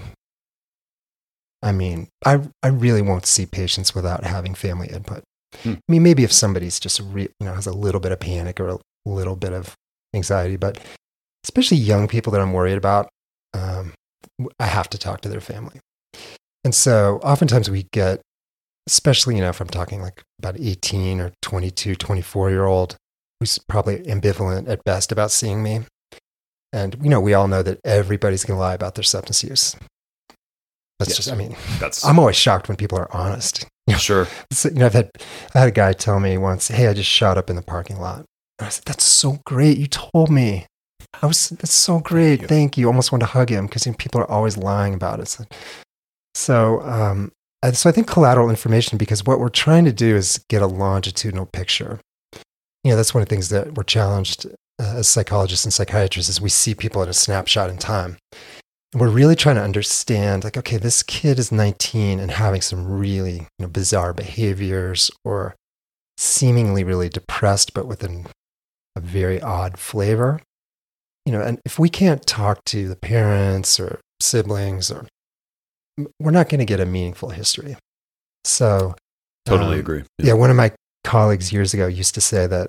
Speaker 2: I really won't see patients without having family input. I mean, maybe if somebody's just, has a little bit of panic or a little bit of anxiety, but especially young people that I'm worried about, I have to talk to their family. And so oftentimes we get, especially, if I'm talking about 18 or 22, 24-year-old, who's probably ambivalent at best about seeing me. And, we all know that everybody's going to lie about their substance use. I'm always shocked when people are honest.
Speaker 1: Sure.
Speaker 2: So, I had a guy tell me once, hey, I just shot up in the parking lot. And I said, that's so great. You told me. That's so great. Thank you. Almost wanted to hug him because people are always lying about it. So I think collateral information, because what we're trying to do is get a longitudinal picture. That's one of the things that we're challenged as psychologists and psychiatrists, is we see people in a snapshot in time. we're really trying to understand, like, okay, this kid is 19 and having some really bizarre behaviors or seemingly really depressed, but with a very odd flavor. And if we can't talk to the parents or siblings, we're not going to get a meaningful history. So
Speaker 1: totally agree.
Speaker 2: Yeah, one of my colleagues years ago used to say that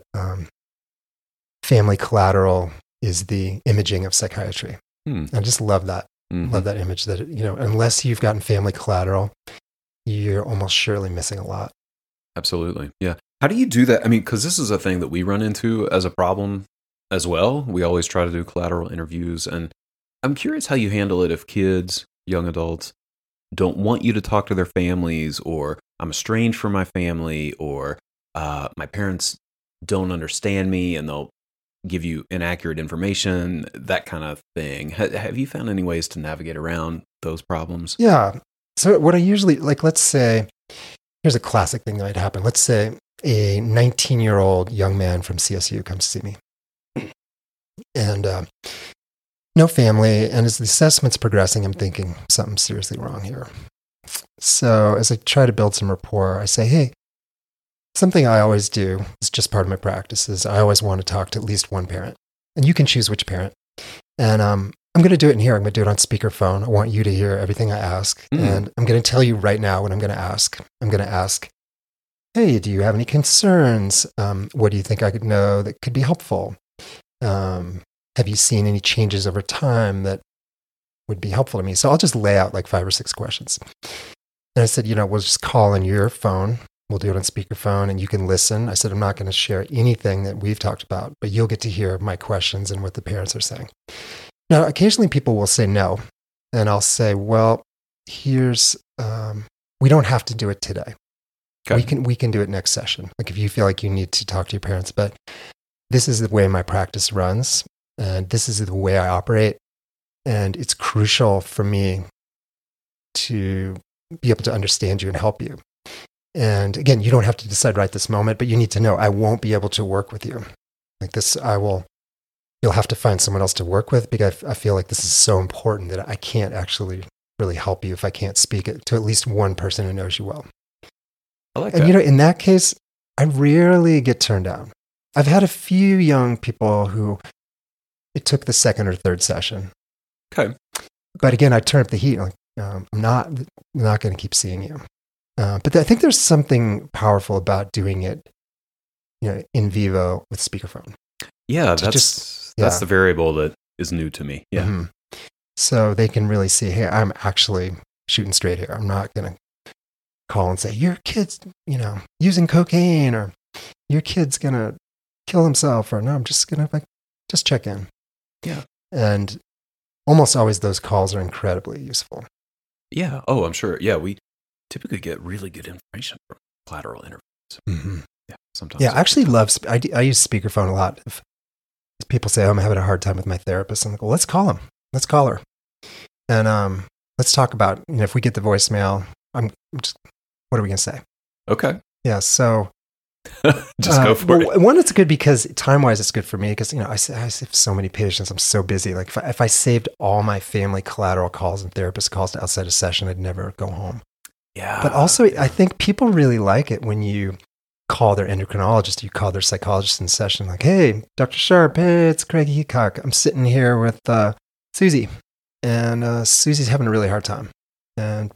Speaker 2: family collateral is the imaging of psychiatry. I just love that. Love that image that, unless you've gotten family collateral, you're almost surely missing a lot.
Speaker 1: Absolutely. Yeah. How do you do that? I mean, because this is a thing that we run into as a problem as well. We always try to do collateral interviews. And I'm curious how you handle it if kids, young adults, don't want you to talk to their families, or I'm estranged from my family, or my parents don't understand me and they'll give you inaccurate information, that kind of thing. Have you found any ways to navigate around those problems?
Speaker 2: Yeah. So what I usually, let's say, here's a classic thing that might happen. Let's say a 19-year-old young man from CSU comes to see me. And no family. And as the assessment's progressing, I'm thinking something's seriously wrong here. So as I try to build some rapport, I say, hey, something I always do, it's just part of my practice, is I always want to talk to at least one parent. And you can choose which parent. And I'm going to do it in here. I'm going to do it on speakerphone. I want you to hear everything I ask. And I'm going to tell you right now what I'm going to ask. I'm going to ask, hey, do you have any concerns? What do you think I could know that could be helpful? Have you seen any changes over time that would be helpful to me? So I'll just lay out like 5 or 6 questions. And I said, we'll just call on your phone. We'll do it on speakerphone and you can listen. I said, I'm not going to share anything that we've talked about, but you'll get to hear my questions and what the parents are saying. Now, occasionally people will say no. And I'll say, well, here's, we don't have to do it today. Okay. We can do it next session. Like if you feel like you need to talk to your parents, but this is the way my practice runs and this is the way I operate. And it's crucial for me to be able to understand you and help you. And again, you don't have to decide right this moment, but you need to know I won't be able to work with you. Like this, you'll have to find someone else to work with because I feel like this is so important that I can't actually really help you if I can't speak it to at least one person who knows you well.
Speaker 1: I like
Speaker 2: and
Speaker 1: that.
Speaker 2: In that case, I rarely get turned down. I've had a few young people who it took the second or third session.
Speaker 1: Okay.
Speaker 2: But again, I turn up the heat. Like, I'm not going to keep seeing you. But I think there's something powerful about doing it, in vivo with speakerphone.
Speaker 1: Yeah, that's the variable that is new to me. Yeah.
Speaker 2: Mm-hmm. So they can really see, hey, I'm actually shooting straight here. I'm not going to call and say, your kid's, using cocaine, or your kid's going to kill himself, or no, I'm just going to just check in.
Speaker 1: Yeah.
Speaker 2: And almost always those calls are incredibly useful.
Speaker 1: Yeah. Oh, I'm sure. Yeah. We typically get really good information from collateral interviews.
Speaker 2: Mm-hmm.
Speaker 1: Yeah. Sometimes.
Speaker 2: Yeah. I actually love, I use speakerphone a lot. If people say, I'm having a hard time with my therapist, I'm like, well, let's call him. Let's call her. And let's talk about, if we get the voicemail, what are we going to say?
Speaker 1: Okay.
Speaker 2: Yeah. So
Speaker 1: just go for it.
Speaker 2: One, it's good because time-wise, it's good for me because, I have so many patients. I'm so busy. Like if I saved all my family collateral calls and therapist calls to outside a session, I'd never go home.
Speaker 1: Yeah.
Speaker 2: But also, I think people really like it when you call their endocrinologist, you call their psychologist in session, like, hey, Dr. Sharp, hey, it's Craig Heacock. I'm sitting here with Susie, and Susie's having a really hard time. And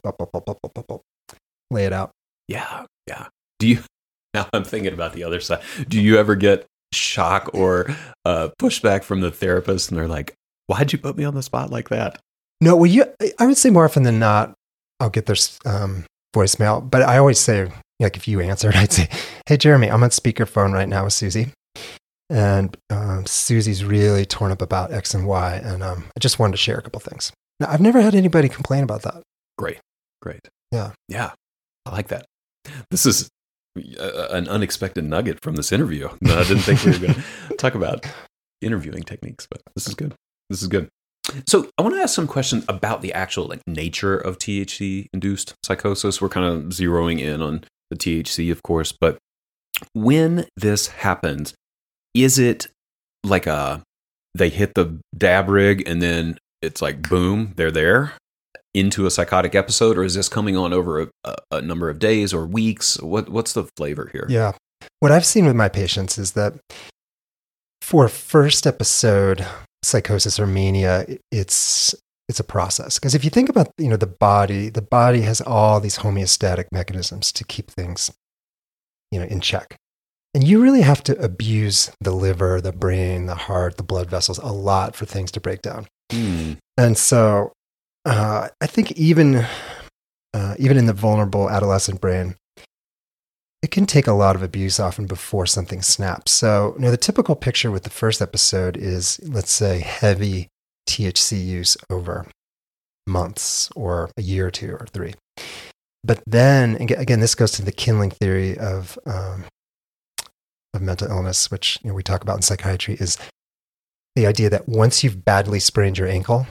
Speaker 2: lay it out.
Speaker 1: Yeah. Yeah. Now I'm thinking about the other side. Do you ever get shock or pushback from the therapist and they're like, why'd you put me on the spot like that?
Speaker 2: No, well, I would say more often than not, I'll get their voicemail, but I always say, like if you answered, I'd say, hey, Jeremy, I'm on speakerphone right now with Susie. And Susie's really torn up about X and Y. And I just wanted to share a couple things. Now, I've never had anybody complain about that.
Speaker 1: Great.
Speaker 2: Yeah.
Speaker 1: Yeah. I like that. This is an unexpected nugget from this interview. No, I didn't think we were going to talk about interviewing techniques, but this is good. So I want to ask some questions about the actual nature of THC-induced psychosis. We're kind of zeroing in on the THC, of course, but when this happens, is it like they hit the dab rig and then it's like, boom, they're there into a psychotic episode, or is this coming on over a number of days or weeks? What's the flavor here?
Speaker 2: Yeah. What I've seen with my patients is that for first episode psychosis or mania, it's a process. Because if you think about, the body has all these homeostatic mechanisms to keep things, in check. And you really have to abuse the liver, the brain, the heart, the blood vessels a lot for things to break down. And so I think even in the vulnerable adolescent brain, it can take a lot of abuse often before something snaps. So, the typical picture with the first episode is, let's say, heavy THC use over months or a year or two or three. But then, again, this goes to the kindling theory of mental illness, which we talk about in psychiatry, is the idea that once you've badly sprained your ankle,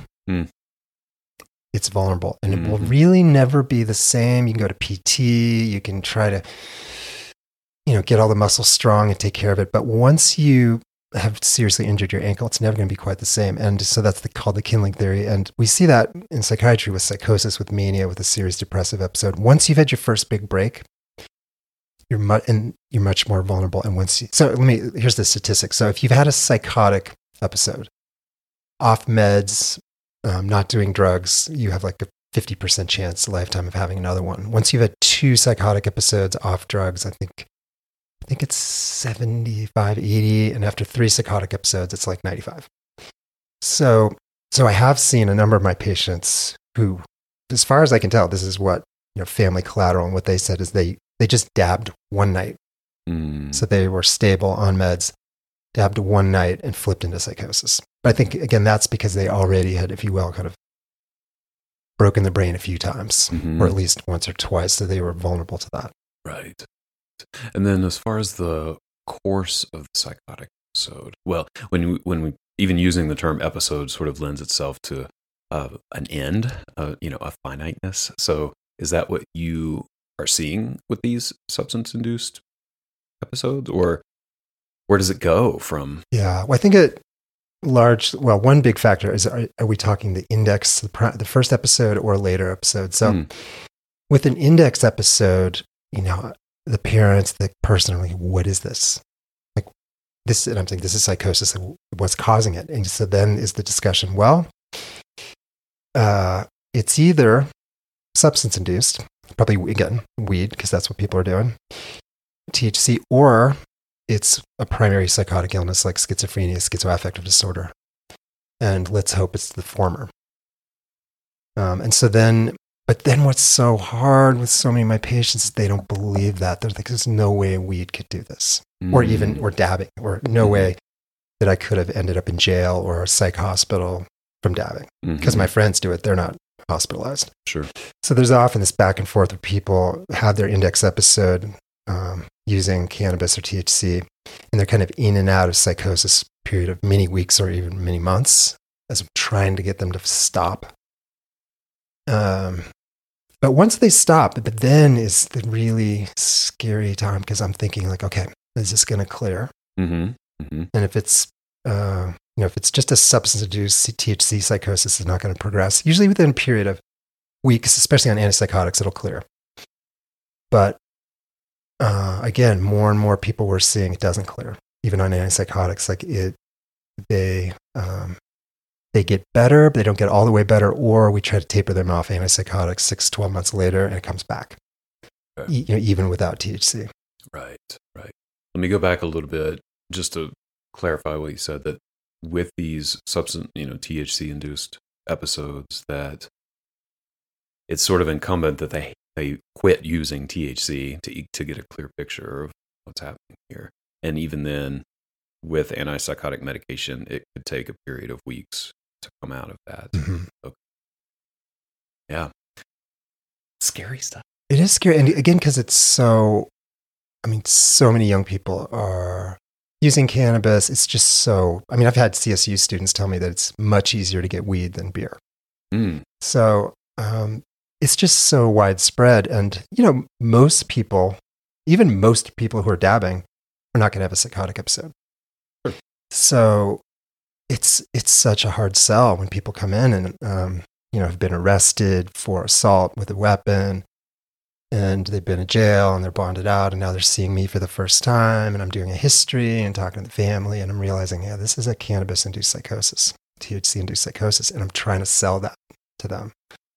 Speaker 2: it's vulnerable and it will really never be the same. You can go to PT, you can try to, get all the muscles strong and take care of it. But once you have seriously injured your ankle, it's never going to be quite the same. And so that's called the kindling theory. And we see that in psychiatry with psychosis, with mania, with a serious depressive episode. Once you've had your first big break, you're much more vulnerable. And here's the statistics. So if you've had a psychotic episode, off meds, not doing drugs, you have like a 50% chance lifetime of having another one. Once you've had 2 psychotic episodes off drugs, I think it's 75, 80. And after 3 psychotic episodes, it's like 95. So I have seen a number of my patients who, as far as I can tell, this is what, family collateral, and what they said is they just dabbed one night. So they were stable on meds, dabbed one night and flipped into psychosis. But I think, again, that's because they already had, if you will, kind of broken the brain a few times, or at least once or twice. So they were vulnerable to that.
Speaker 1: Right. And then as far as the course of the psychotic episode, well, when we even using the term episode sort of lends itself to an end, a finiteness. So is that what you are seeing with these substance-induced episodes, or where does it go from?
Speaker 2: Yeah, well, I think one big factor is, are we talking the index, the first episode or later episode? So with an index episode, the parents, the person, like, what is this? Like this, and I'm saying this is psychosis. What's causing it? And so then is the discussion, well, it's either substance-induced, probably, again, weed, because that's what people are doing, THC, or it's a primary psychotic illness like schizophrenia, schizoaffective disorder. And let's hope it's the former. But then what's so hard with so many of my patients is they don't believe that. They're like, there's no way weed could do this, or dabbing, or no way that I could have ended up in jail or a psych hospital from dabbing. Because my friends do it, they're not hospitalized.
Speaker 1: Sure.
Speaker 2: So there's often this back and forth where people have their index episode using cannabis or THC, and they're kind of in and out of psychosis period of many weeks or even many months as I'm trying to get them to stop. But once they stop, but then is the really scary time, because I'm thinking like, okay, is this going to clear? And if it's if it's just a substance-induced THC psychosis, is not going to progress. Usually within a period of weeks, especially on antipsychotics, it'll clear. But again, more and more people we're seeing, it doesn't clear. Even on antipsychotics, like they get better, but they don't get all the way better, or we try to taper them off antipsychotics 6-12 months later, and it comes back, even without THC.
Speaker 1: Right. Let me go back a little bit just to clarify what you said, that with these THC-induced episodes, that it's sort of incumbent that they quit using THC to get a clear picture of what's happening here. And even then, with antipsychotic medication, it could take a period of weeks to come out of that. Okay. Yeah. Scary stuff.
Speaker 2: It is scary. And again, because it's so many young people are using cannabis. It's just so, I've had CSU students tell me that it's much easier to get weed than beer. So it's just so widespread. And, most people who are dabbing are not going to have a psychotic episode. Sure. So it's such a hard sell when people come in and have been arrested for assault with a weapon, and they've been in jail and they're bonded out, and now they're seeing me for the first time, and I'm doing a history and talking to the family, and I'm realizing, yeah, this is a cannabis-induced psychosis, THC-induced psychosis, and I'm trying to sell that to them.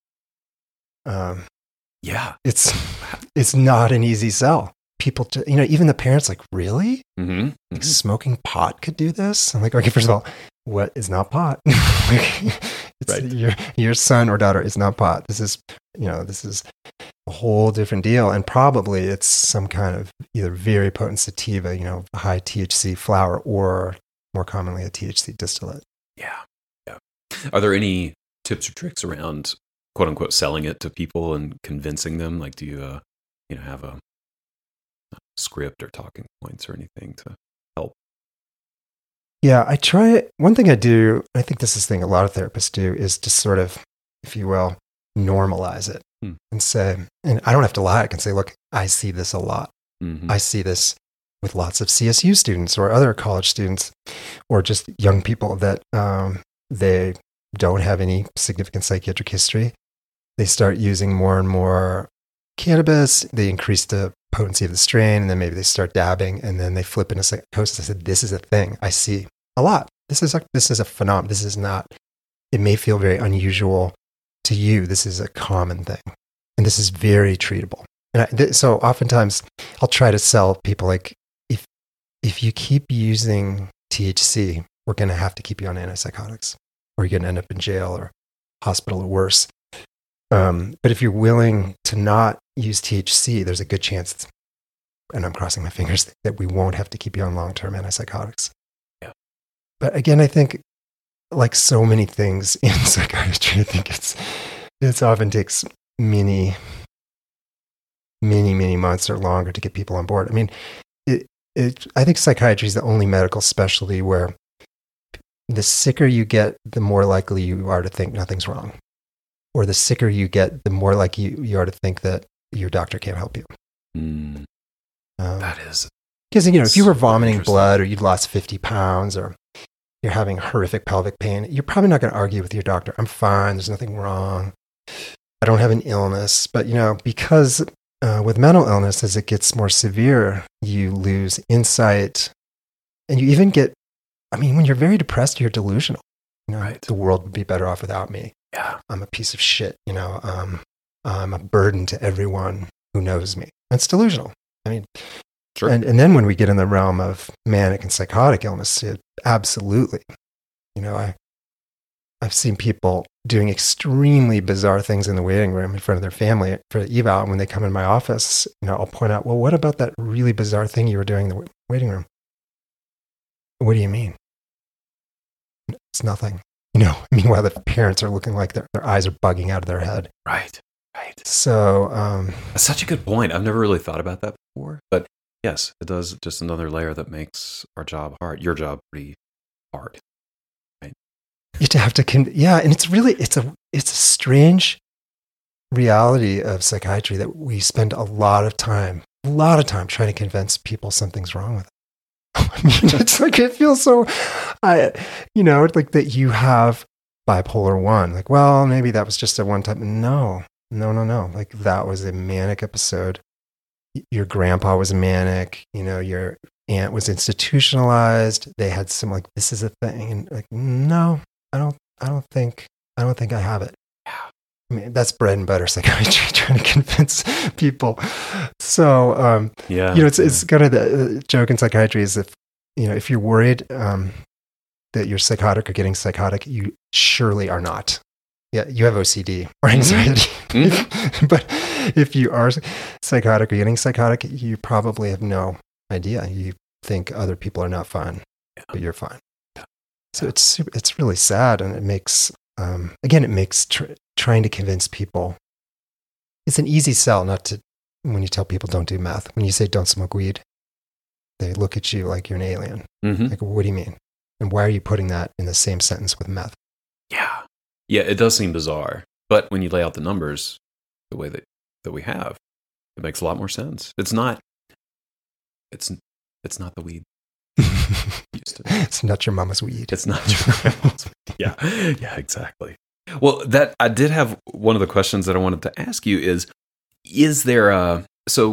Speaker 1: Yeah,
Speaker 2: it's not an easy sell. People, even the parents, like, really?
Speaker 1: Mm-hmm.
Speaker 2: Like, smoking pot could do this? I'm like, okay, first of all, what is not pot? Right. Your son or daughter is not pot. This is a whole different deal, and probably it's some kind of either very potent sativa, high THC flower, or more commonly a THC distillate.
Speaker 1: Yeah. Are there any tips or tricks around, quote unquote, selling it to people and convincing them? Like, do you, have a script or talking points or anything to help?
Speaker 2: Yeah, I try. One thing I do, I think this is the thing a lot of therapists do, is to sort of, if you will, normalize it and say, and I don't have to lie. I can say, look, I see this a lot. Mm-hmm. I see this with lots of CSU students or other college students, or just young people that they don't have any significant psychiatric history. They start using more and more cannabis. They increase the potency of the strain, and then maybe they start dabbing, and then they flip into psychosis. I said, this is a thing I see a lot. This is a phenomenon. This is not, it may feel very unusual to you. This is a common thing, and this is very treatable. And so oftentimes I'll try to sell people, like, if you keep using THC, we're going to have to keep you on antipsychotics, or you're going to end up in jail or hospital or worse. But if you're willing to not use THC, there's a good chance, and I'm crossing my fingers, that we won't have to keep you on long-term antipsychotics.
Speaker 1: Yeah.
Speaker 2: But again, I think, like so many things in psychiatry, I think it often takes many months or longer to get people on board. I mean, I think psychiatry is the only medical specialty where the sicker you get, the more likely you are to think nothing's wrong. Or the sicker you get, the more likely you are to think that your doctor can't help you.
Speaker 1: That is.
Speaker 2: Because, if you were vomiting blood, or you'd lost 50 pounds, or you're having horrific pelvic pain, you're probably not going to argue with your doctor. I'm fine. There's nothing wrong. I don't have an illness. But, because with mental illness, as it gets more severe, you lose insight. And you even get, when you're very depressed, you're delusional.
Speaker 1: Right.
Speaker 2: The world would be better off without me.
Speaker 1: Yeah.
Speaker 2: I'm a piece of shit. I'm a burden to everyone who knows me. It's delusional.
Speaker 1: Sure.
Speaker 2: And then when we get in the realm of manic and psychotic illness, absolutely. I've seen people doing extremely bizarre things in the waiting room in front of their family for the eval. And when they come in my office, I'll point out, well, what about that really bizarre thing you were doing in the waiting room? What do you mean? It's nothing. While the parents are looking like their eyes are bugging out of their head.
Speaker 1: Right.
Speaker 2: So
Speaker 1: that's such a good point. I've never really thought about that before, but yes, it does. Just another layer that makes our job hard. Your job pretty hard. Right.
Speaker 2: You have to, and it's really it's a strange reality of psychiatry that we spend a lot of time trying to convince people something's wrong with it. It's like, it feels so, like that you have bipolar 1. Like, well, maybe that was just a one time. No. Like, that was a manic episode. Your grandpa was manic. Your aunt was institutionalized. They had some, like, this is a thing. And like, no, I don't think I have it.
Speaker 1: Yeah.
Speaker 2: That's bread and butter psychiatry, trying to convince people. So, it's kind of the joke in psychiatry is if you're worried that you're psychotic or getting psychotic, you surely are not. Yeah, you have OCD or anxiety. Mm-hmm. But if you are psychotic or getting psychotic, you probably have no idea. You think other people are not fine, but you're fine. So it's really sad, and it makes trying to convince people. It's an easy sell when you tell people don't do meth. When you say don't smoke weed, they look at you like you're an alien.
Speaker 1: Mm-hmm.
Speaker 2: Like, what do you mean? And why are you putting that in the same sentence with meth?
Speaker 1: Yeah, it does seem bizarre. But when you lay out the numbers the way that we have, it makes a lot more sense. It's not the weed. Used to.
Speaker 2: It's not your mama's weed.
Speaker 1: It's not your grandma's weed. Yeah, exactly. Well, that I did have one of the questions that I wanted to ask you is there a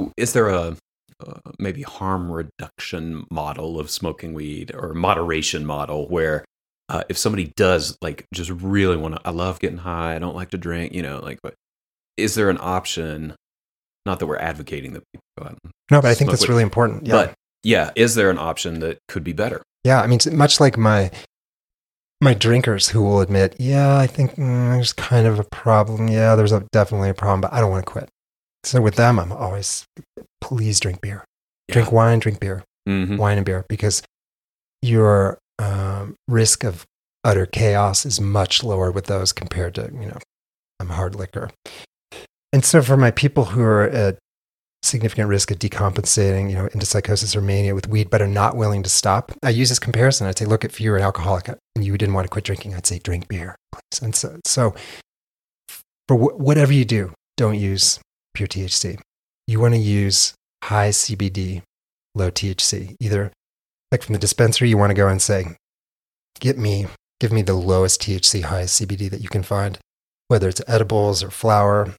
Speaker 1: maybe harm reduction model of smoking weed or moderation model where if somebody does like just really want to, I love getting high, I don't like to drink, but is there an option? Not that we're advocating that people go out and
Speaker 2: No, but I think that's really important. Yeah.
Speaker 1: But yeah, is there an option that could be better?
Speaker 2: Yeah, I mean, much like my drinkers who will admit, yeah, I think there's kind of a problem. Yeah, there's definitely a problem, but I don't want to quit. So with them, I'm always, please drink beer. Yeah. Drink wine, drink beer. Mm-hmm. Wine and beer, because your risk of utter chaos is much lower with those compared to, hard liquor. And so for my people who are at significant risk of decompensating, into psychosis or mania with weed, but are not willing to stop, I use this comparison. I'd say, look, if you're an alcoholic and you didn't want to quit drinking, I'd say drink beer, please. And so for whatever you do, don't use pure THC. You want to use high CBD, low THC. Either like from the dispensary, you want to go and say, give me the lowest THC, highest CBD that you can find, whether it's edibles or flower.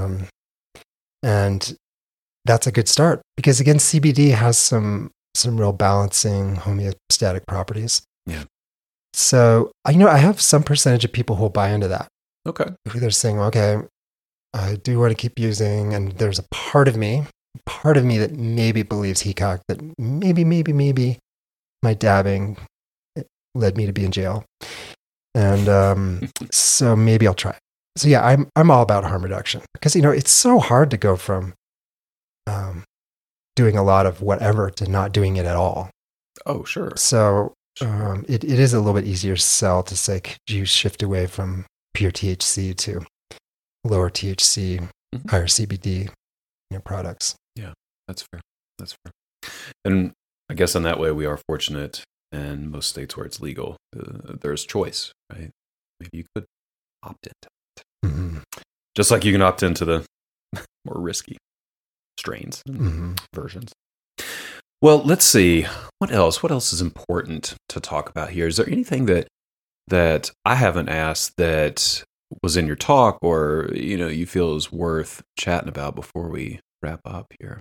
Speaker 2: And that's a good start because again, CBD has some real balancing homeostatic properties.
Speaker 1: Yeah.
Speaker 2: So, I have some percentage of people who will buy into that.
Speaker 1: Okay.
Speaker 2: They're saying, okay, I do want to keep using, and there's a part of me that maybe believes Heacock that maybe my dabbing led me to be in jail. And so maybe I'll try it. So yeah, I'm all about harm reduction because, it's so hard to go from doing a lot of whatever to not doing it at all.
Speaker 1: Oh, sure.
Speaker 2: So it is a little bit easier to sell to say, could you shift away from pure THC to lower THC, mm-hmm. higher CBD products?
Speaker 1: Yeah, that's fair. And I guess in that way, we are fortunate in most states where it's legal. There's choice, right? Maybe you could opt into it. Mm-hmm. Just like you can opt into the more risky strains and mm-hmm. versions. Well, let's see. What else? What else is important to talk about here? Is there anything that I haven't asked that was in your talk or, you feel is worth chatting about before we wrap up here?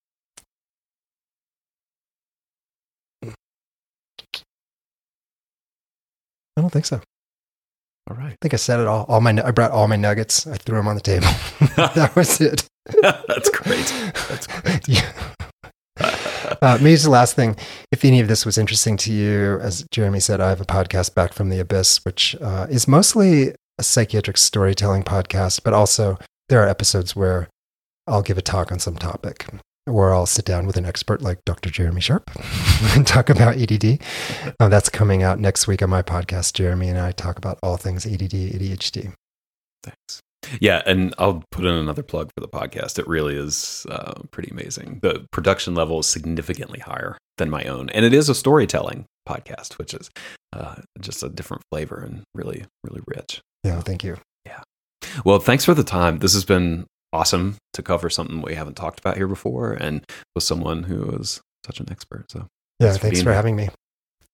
Speaker 2: I don't think so.
Speaker 1: All right.
Speaker 2: I think I said it all. I brought all my nuggets. I threw them on the table. That was it.
Speaker 1: That's great.
Speaker 2: Yeah. Maybe just the last thing. If any of this was interesting to you, as Jeremy said, I have a podcast, Back from the Abyss, which is mostly a psychiatric storytelling podcast, but also there are episodes where I'll give a talk on some topic, or I'll sit down with an expert like Dr. Jeremy Sharp and talk about ADD. That's coming out next week on my podcast. Jeremy and I talk about all things ADD, ADHD.
Speaker 1: Thanks. Yeah, and I'll put in another plug for the podcast. It really is pretty amazing. The production level is significantly higher than my own. And it is a storytelling podcast, which is just a different flavor and really, really rich.
Speaker 2: Yeah, thank you.
Speaker 1: Yeah. Well, thanks for the time. This has been awesome to cover something we haven't talked about here before and with someone who is such an expert. So
Speaker 2: yeah, thanks for having me.